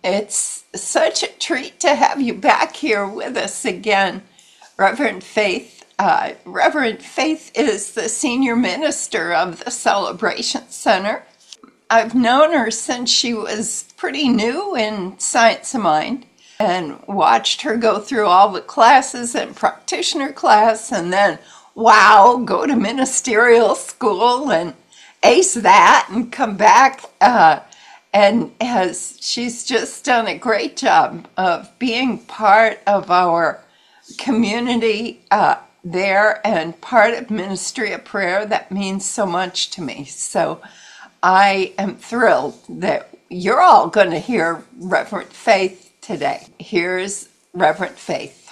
It's such a treat to have you back here with us again, Reverend Faith. Reverend Faith is the senior minister of the Celebration Center. I've known her since she was pretty new in Science of Mind and watched her go through all the classes and practitioner class and then, wow, go to ministerial school and ace that and come back. And she's just done a great job of being part of our community there and part of Ministry of Prayer. That means so much to me. So I am thrilled that you're all going to hear Reverend Faith today. Here's Reverend Faith.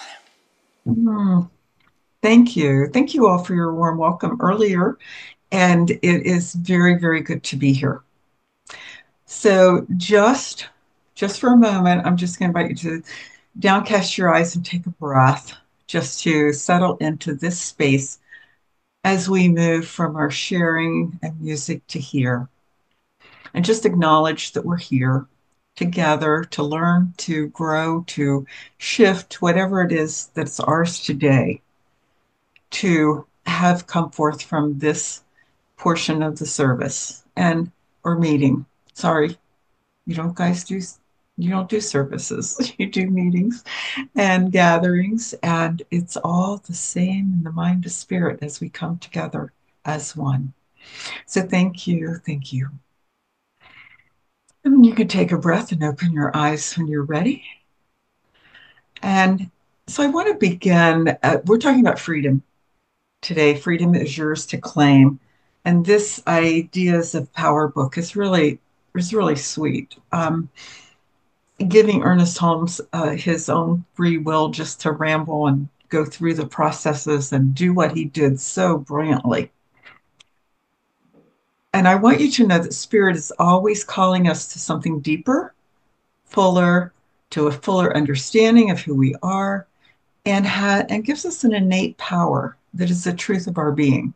Thank you. Thank you all for your warm welcome earlier. And it is very, very good to be here. So just for a moment, I'm just going to invite you to downcast your eyes and take a breath just to settle into this space as we move from our sharing and music to here. And just acknowledge that we're here together to learn, to grow, to shift whatever it is that's ours today to have come forth from this portion of the service and or meeting. Sorry, you don't guys do you don't do services. You do meetings and gatherings, and it's all the same in the mind of spirit as we come together as one. So thank you, thank you. And you can take a breath and open your eyes when you're ready. And so I want to begin. We're talking about freedom today. Freedom is yours to claim. And this Ideas of Power book is really sweet. Giving Ernest Holmes his own free will just to ramble and go through the processes and do what he did so brilliantly. And I want you to know that Spirit is always calling us to something deeper, fuller, to a fuller understanding of who we are, and gives us an innate power that is the truth of our being.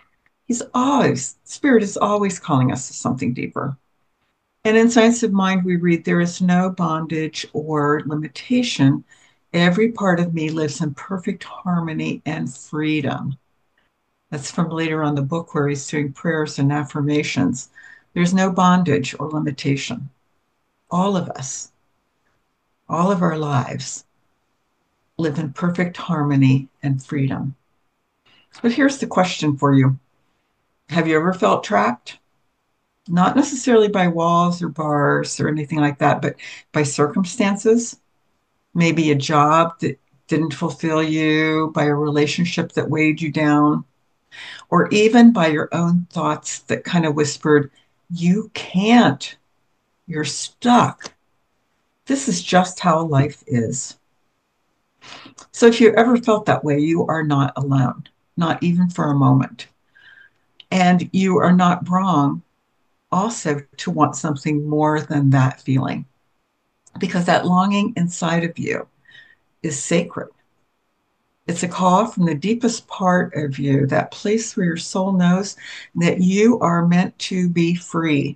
Spirit is always calling us to something deeper. And in Science of Mind, we read, there is no bondage or limitation. Every part of me lives in perfect harmony and freedom. That's from later on the book where he's doing prayers and affirmations. There's no bondage or limitation. All of us, all of our lives, live in perfect harmony and freedom. But here's the question for you. Have you ever felt trapped? Not necessarily by walls or bars or anything like that, but by circumstances, maybe a job that didn't fulfill you, by a relationship that weighed you down, or even by your own thoughts that kind of whispered, you can't, you're stuck. This is just how life is. So if you ever felt that way, you are not alone, not even for a moment. And you are not wrong also to want something more than that feeling, because that longing inside of you is sacred. It's a call from the deepest part of you, that place where your soul knows that you are meant to be free.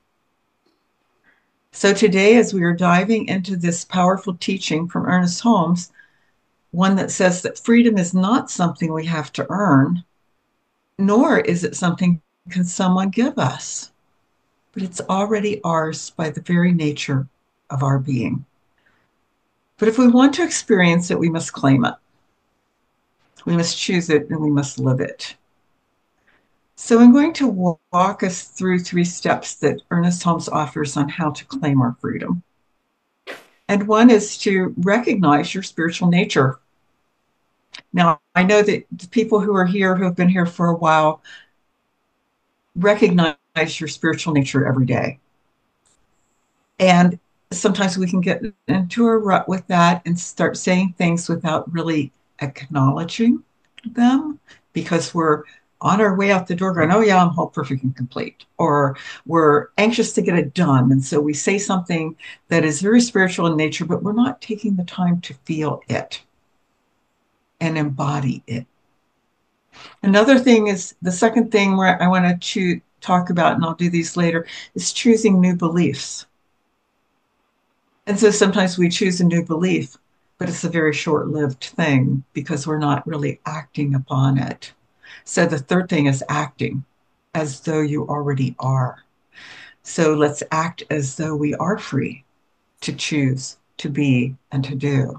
So today, as we are diving into this powerful teaching from Ernest Holmes, one that says that freedom is not something we have to earn, nor is it something can someone give us, but it's already ours by the very nature of our being. But if we want to experience it, we must claim it. We must choose it and we must live it. So I'm going to walk us through 3 steps that Ernest Holmes offers on how to claim our freedom. And one is to recognize your spiritual nature. Now, I know that the people who are here, who have been here for a while, recognize your spiritual nature every day. And sometimes we can get into a rut with that and start saying things without really acknowledging them, because we're on our way out the door going, oh yeah, I'm whole, perfect, and complete. Or we're anxious to get it done. And so we say something that is very spiritual in nature, but we're not taking the time to feel it and embody it. Another thing is, the second thing where I want to talk about, and I'll do these later, is choosing new beliefs. And so sometimes we choose a new belief, but it's a very short lived thing because we're not really acting upon it. So the third thing is acting as though you already are. So let's act as though we are free to choose, to be, and to do.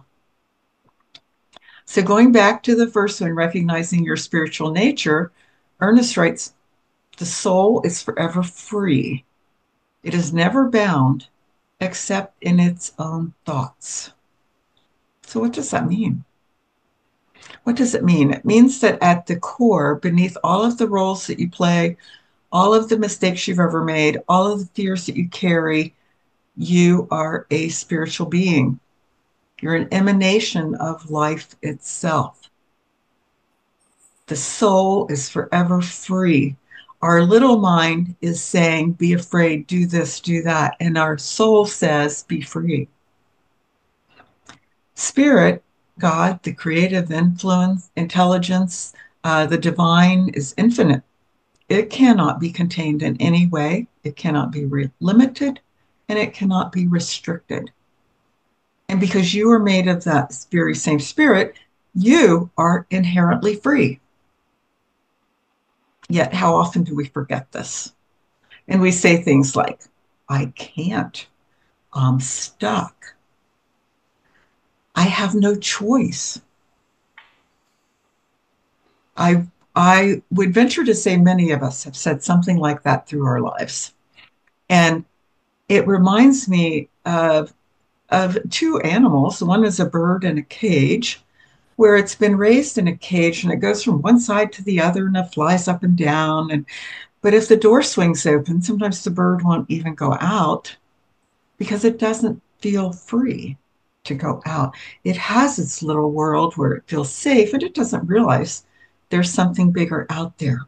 So going back to the first one, recognizing your spiritual nature, Ernest writes, the soul is forever free. It is never bound except in its own thoughts. So what does that mean? What does it mean? It means that at the core, beneath all of the roles that you play, all of the mistakes you've ever made, all of the fears that you carry, you are a spiritual being. You're an emanation of life itself. The soul is forever free. Our little mind is saying, be afraid, do this, do that. And our soul says, be free. Spirit, God, the creative influence, intelligence, the divine is infinite. It cannot be contained in any way. It cannot be limited, and it cannot be restricted. And because you are made of that very same spirit, you are inherently free. Yet, how often do we forget this? And we say things like, I can't, I'm stuck, I have no choice. I would venture to say many of us have said something like that through our lives. And it reminds me of two animals. One is a bird in a cage, where it's been raised in a cage and it goes from one side to the other and it flies up and down. But if the door swings open, sometimes the bird won't even go out because it doesn't feel free to go out. It has its little world where it feels safe and it doesn't realize there's something bigger out there.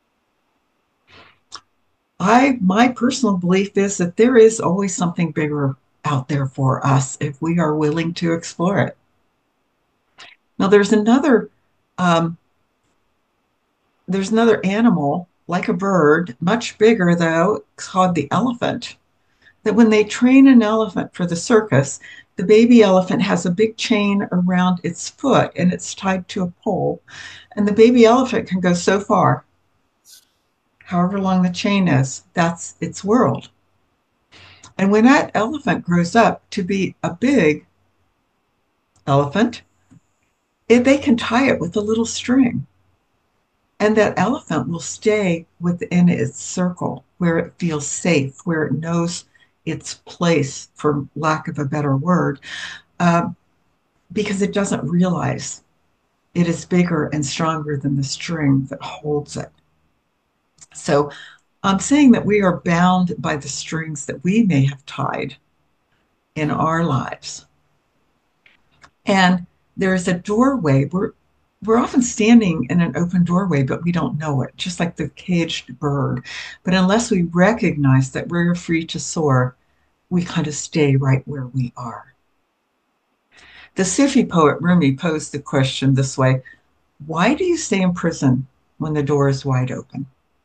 My personal belief is that there is always something bigger out there for us if we are willing to explore it. Now, um, there's another animal like a bird, much bigger though, called the elephant. That when they train an elephant for the circus, the baby elephant has a big chain around its foot and it's tied to a pole, and the baby elephant can go so far, however long the chain is. That's its world. And when that elephant grows up to be a big elephant, they can tie it with a little string. And that elephant will stay within its circle where it feels safe, where it knows its place, for lack of a better word, uh, because it doesn't realize it is bigger and stronger than the string that holds it. So I'm saying that we are bound by the strings that we may have tied in our lives. And there is a doorway. We're often standing in an open doorway, but we don't know it, just like the caged bird. But unless we recognize that we're free to soar, we kind of stay right where we are. The Sufi poet Rumi posed the question this way: why do you stay in prison when the door is wide open?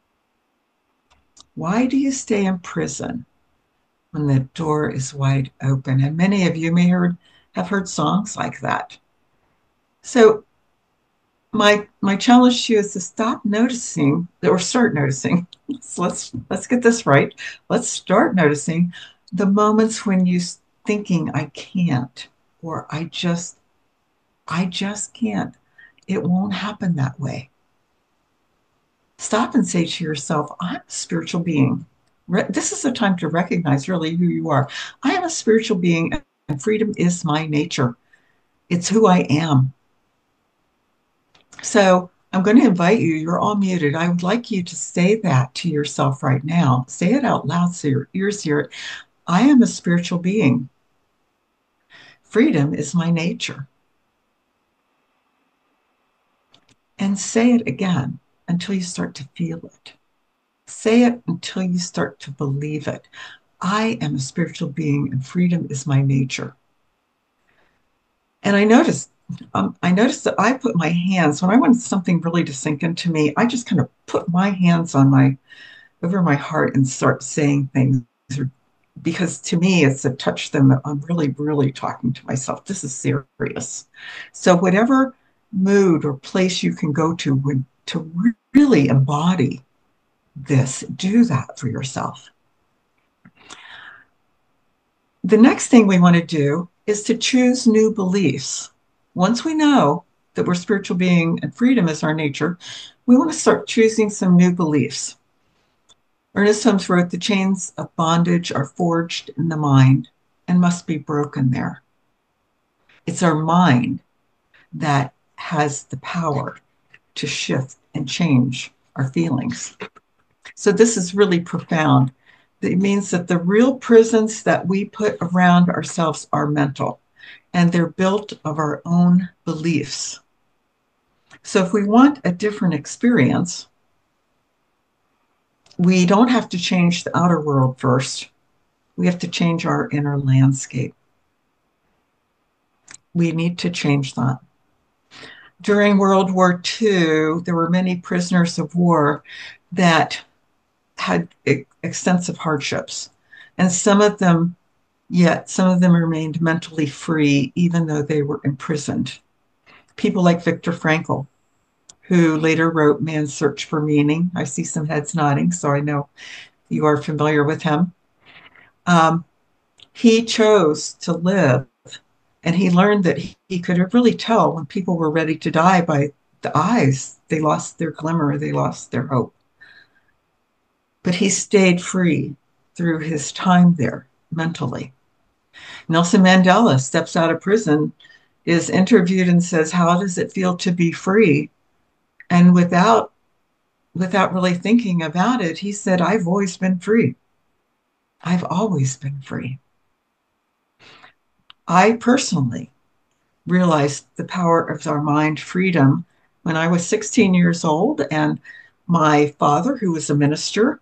Why do you stay in prison when the door is wide open? And many of you may have heard songs like that. So my challenge to you is to stop noticing, or start noticing. So let's get this right. Let's start noticing the moments when you thinking I can't, or I just can't. It won't happen that way. Stop and say to yourself, I'm a spiritual being. This is the time to recognize really who you are. I am a spiritual being, and freedom is my nature. It's who I am. So I'm going to invite you, you're all muted. I would like you to say that to yourself right now. Say it out loud so your ears hear it. I am a spiritual being. Freedom is my nature. And say it again until you start to feel it. Say it until you start to believe it. I am a spiritual being and freedom is my nature. And I noticed that I put my hands, when I want something really to sink into me, I just kind of put my hands over my heart and start saying things, or because to me, it's a touch them. I'm really, really talking to myself. This is serious. So whatever mood or place you can go to really embody this, do that for yourself. The next thing we want to do is to choose new beliefs. Once we know that we're spiritual being and freedom is our nature, we want to start choosing some new beliefs. Ernest Holmes wrote, "The chains of bondage are forged in the mind and must be broken there." It's our mind that has the power to shift and change our feelings. So this is really profound. It means that the real prisons that we put around ourselves are mental, and they're built of our own beliefs. So if we want a different experience, we don't have to change the outer world first. We have to change our inner landscape. We need to change that. During World War II, there were many prisoners of war that had extensive hardships. And yet some of them remained mentally free, even though they were imprisoned. People like Viktor Frankl, who later wrote Man's Search for Meaning. I see some heads nodding, so I know you are familiar with him. He chose to live, and he learned that he could really tell when people were ready to die by the eyes. They lost their glimmer, they lost their hope. But he stayed free through his time there mentally. Nelson Mandela steps out of prison, is interviewed, and says, "How does it feel to be free?" And without really thinking about it, he said, "I've always been free. I've always been free." I personally realized the power of our mind freedom when I was 16 years old, and my father, who was a minister,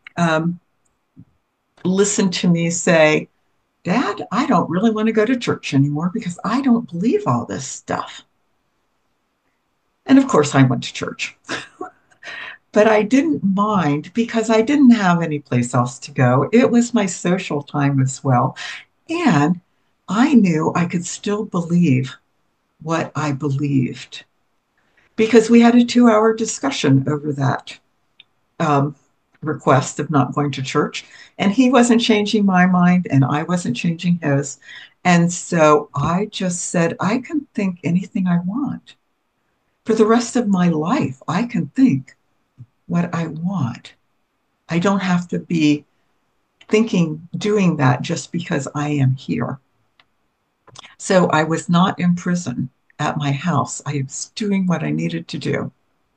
listened to me say, "Dad, I don't really want to go to church anymore because I don't believe all this stuff." And of course, I went to church. But I didn't mind because I didn't have any place else to go. It was my social time as well. And I knew I could still believe what I believed because we had a 2-hour discussion over that um, request of not going to church. And he wasn't changing my mind, and I wasn't changing his. And so I just said, I can think anything I want. For the rest of my life, I can think what I want. I don't have to be doing that just because I am here. So I was not in prison at my house. I was doing what I needed to do.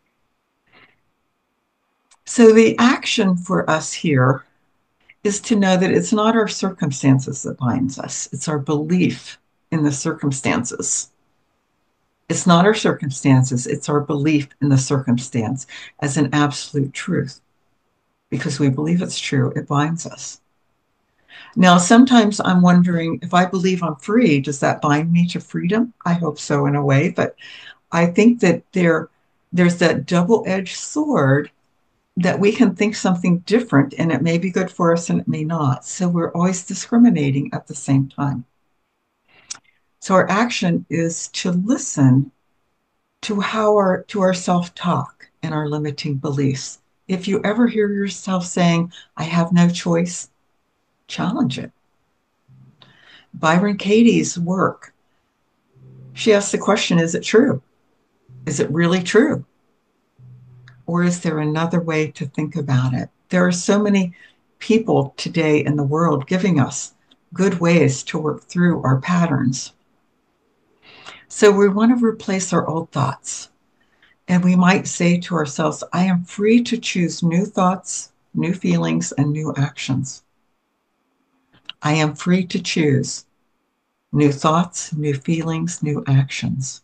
So the action for us here is to know that it's not our circumstances that binds us. It's our belief in the circumstances. It's not our circumstances. It's our belief in the circumstance as an absolute truth. Because we believe it's true, it binds us. Now, sometimes I'm wondering, if I believe I'm free, does that bind me to freedom? I hope so in a way, but I think that there's that double-edged sword that we can think something different and it may be good for us and it may not. So we're always discriminating at the same time. So our action is to listen to our self-talk and our limiting beliefs. If you ever hear yourself saying, "I have no choice," challenge it. Byron Katie's work, she asks the question, is it true? Is it really true? Or is there another way to think about it? There are so many people today in the world giving us good ways to work through our patterns. So we want to replace our old thoughts. And we might say to ourselves, "I am free to choose new thoughts, new feelings, and new actions. I am free to choose new thoughts, new feelings, new actions."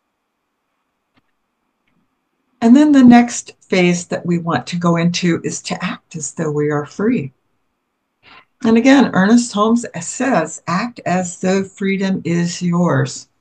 And then the next phase that we want to go into is to act as though we are free. And again, Ernest Holmes says, "Act as though freedom is yours,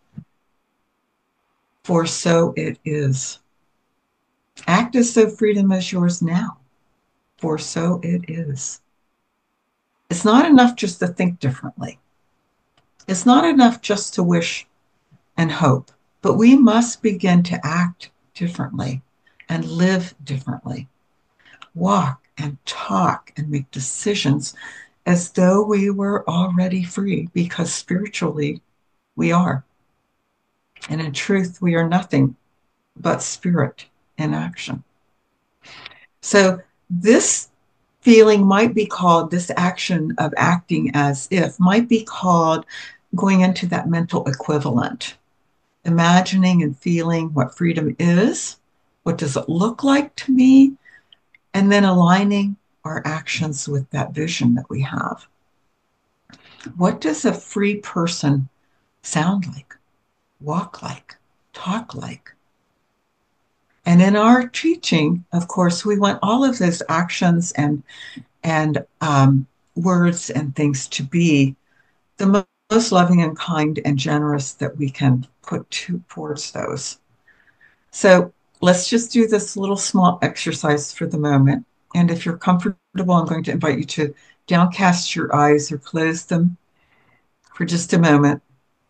for so it is." Act as though freedom is yours now, for so it is. It's not enough just to think differently. It's not enough just to wish and hope, but we must begin to act differently and live differently, walk and talk and make decisions as though we were already free, because spiritually we are. And in truth, we are nothing but spirit in action. So this feeling might be called, this action of acting as if might be called going into that mental equivalent, imagining and feeling what freedom is, what does it look like to me, and then aligning our actions with that vision that we have. What does a free person sound like, walk like, talk like? And in our teaching, of course, we want all of those actions and words and things to be the most loving and kind and generous that we can put towards those. So let's just do this little small exercise for the moment. And if you're comfortable, I'm going to invite you to downcast your eyes or close them for just a moment.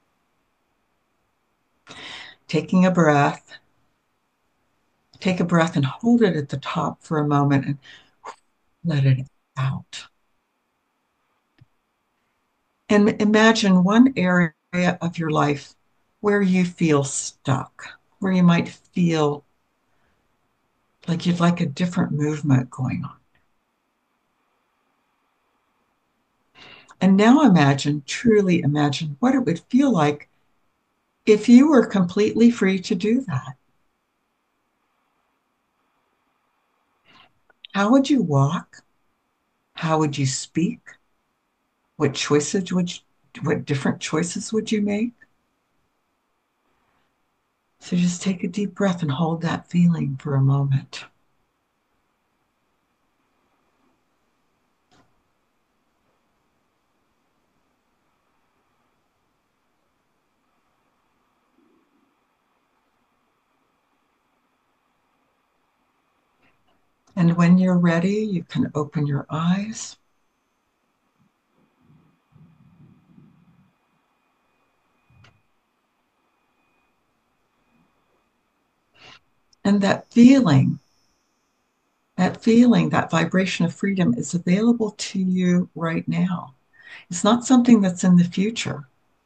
Taking a breath. Take a breath and hold it at the top for a moment and let it out. And imagine one area of your life where you feel stuck, where you might feel like you'd like a different movement going on. And now imagine, truly imagine what it would feel like if you were completely free to do that. How would you walk? How would you speak? What choices would you, what different choices would you make? So just take a deep breath and hold that feeling for a moment. And when you're ready, you can open your eyes. And that vibration of freedom is available to you right now. It's not something that's in the future.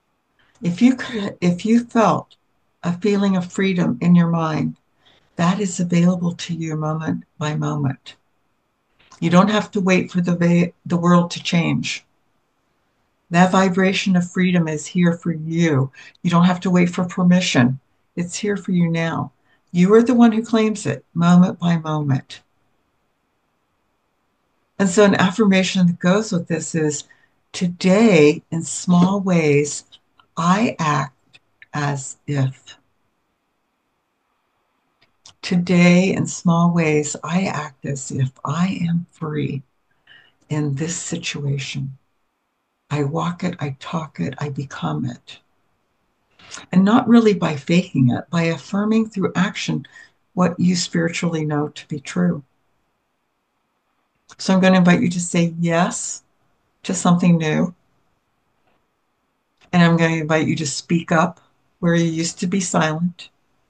If you felt a feeling of freedom in your mind, that is available to you moment by moment. You don't have to wait for the world to change. That vibration of freedom is here for you. You don't have to wait for permission. It's here for you now. You are the one who claims it moment by moment. And so an affirmation that goes with this is, today, in small ways, I act as if. Today, in small ways, I act as if I am free in this situation. I walk it, I talk it, I become it. And not really by faking it, by affirming through action what you spiritually know to be true. So I'm going to invite you to say yes to something new. And I'm going to invite you to speak up where you used to be silent.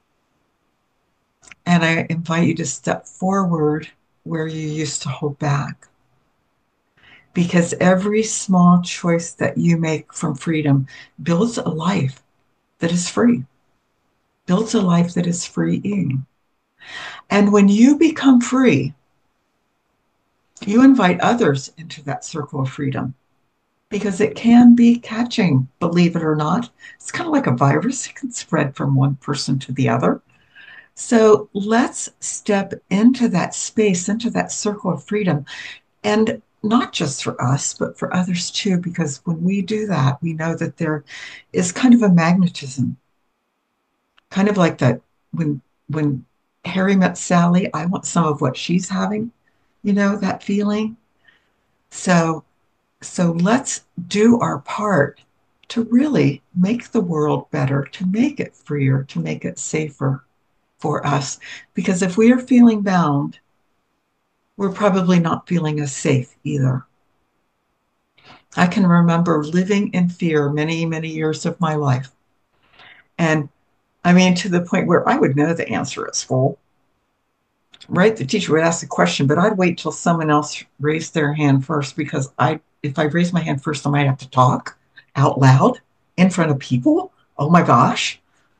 And I invite you to step forward where you used to hold back. Because every small choice that you make from freedom builds a life that is free, builds a life that is freeing. And when you become free, you invite others into that circle of freedom, because it can be catching, believe it or not. It's kind of like a virus. It can spread from one person to the other. So let's step into that space, into that circle of freedom. And not just for us, but for others too, because when we do that, we know that there is kind of a magnetism, kind of like that when Harry met Sally, I want some of what she's having, that feeling. So let's do our part to really make the world better, to make it freer, to make it safer for us. Because if we are feeling bound, we're probably not feeling as safe either. I can remember living in fear many, many years of my life. And I mean, to the point where I would know the answer at school, right? The teacher would ask the question, but I'd wait till someone else raised their hand first because if I raised my hand first, I might have to talk out loud in front of people. Oh my gosh.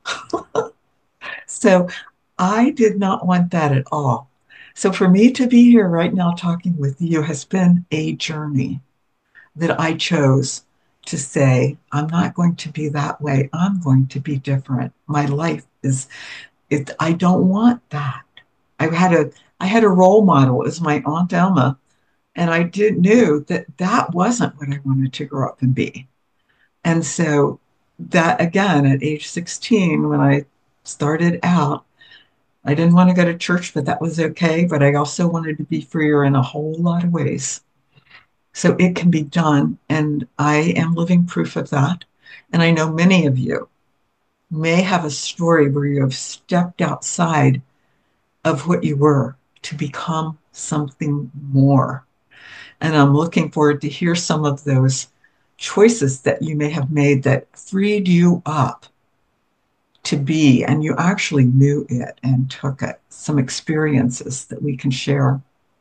So I did not want that at all. So for me to be here right now talking with you has been a journey that I chose to say, I'm not going to be that way. I'm going to be different. My life is it. I don't want that. I had a role model as my Aunt Emma, and I did knew that that wasn't what I wanted to grow up and be. And so that again at age 16, when I started out, I didn't want to go to church, but that was okay. But I also wanted to be freer in a whole lot of ways. So it can be done. And I am living proof of that. And I know many of you may have a story where you have stepped outside of what you were to become something more. And I'm looking forward to hear some of those choices that you may have made that freed you up to be, and you actually knew it and took it, some experiences that we can share.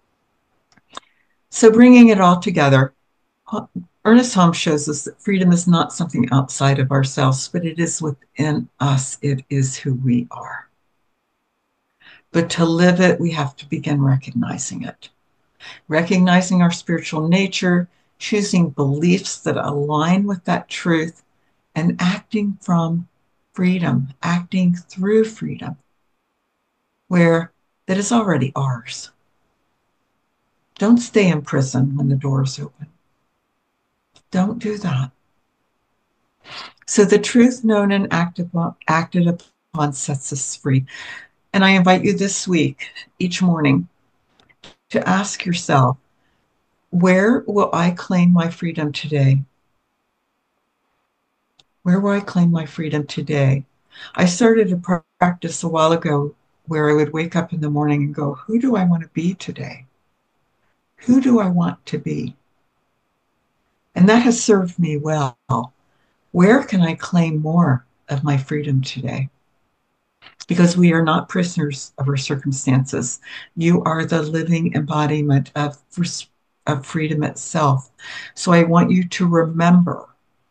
So, bringing it all together, Ernest Holmes shows us that freedom is not something outside of ourselves, but it is within us. It is who we are. But to live it, we have to begin recognizing it, recognizing our spiritual nature, choosing beliefs that align with that truth, and acting from freedom, acting through freedom, where that is already ours. Don't stay in prison when the door is open. Don't do that. So the truth known and acted upon sets us free. And I invite you this week, each morning, to ask yourself, where will I claim my freedom today? Where will I claim my freedom today? I started a practice a while ago where I would wake up in the morning and go, who do I want to be today? Who do I want to be? And that has served me well. Where can I claim more of my freedom today? Because we are not prisoners of our circumstances. You are the living embodiment of freedom itself. So I want you to remember,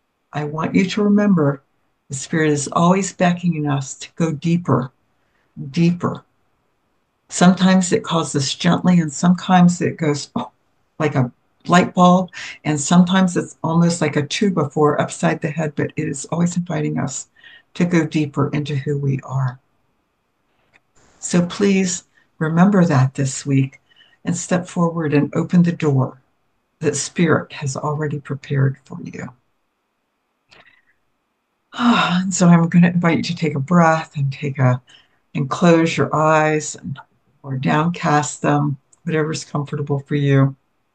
the Spirit is always beckoning us to go deeper, deeper. Sometimes it calls us gently, and sometimes it goes like a light bulb, and sometimes it's almost like a two by four upside the head, but it is always inviting us to go deeper into who we are. So please remember that this week and step forward and open the door that Spirit has already prepared for you. And so I'm going to invite you to take a breath and close your eyes or downcast them, whatever's comfortable for you.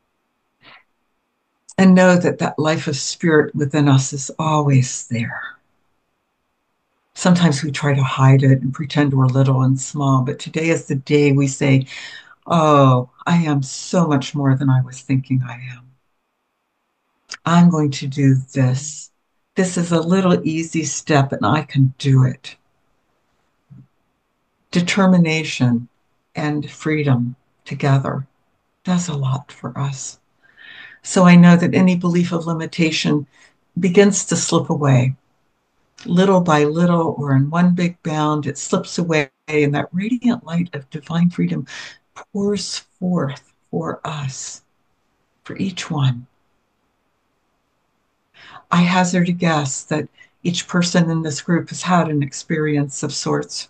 And know that that life of spirit within us is always there. Sometimes we try to hide it and pretend we're little and small, but today is the day we say, oh, I am so much more than I was thinking I am. I'm going to do this. This is a little easy step and I can do it. Determination and freedom together does a lot for us. So I know that any belief of limitation begins to slip away. Little by little, or in one big bound, it slips away, and that radiant light of divine freedom pours forth for us, for each one. I hazard a guess that each person in this group has had an experience of sorts.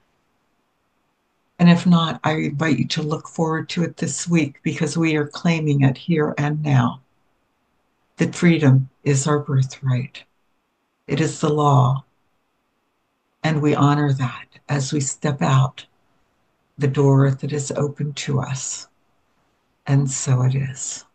And if not, I invite you to look forward to it this week because we are claiming it here and now. That freedom is our birthright. It is the law. And we honor that as we step out the door that is open to us. And so it is.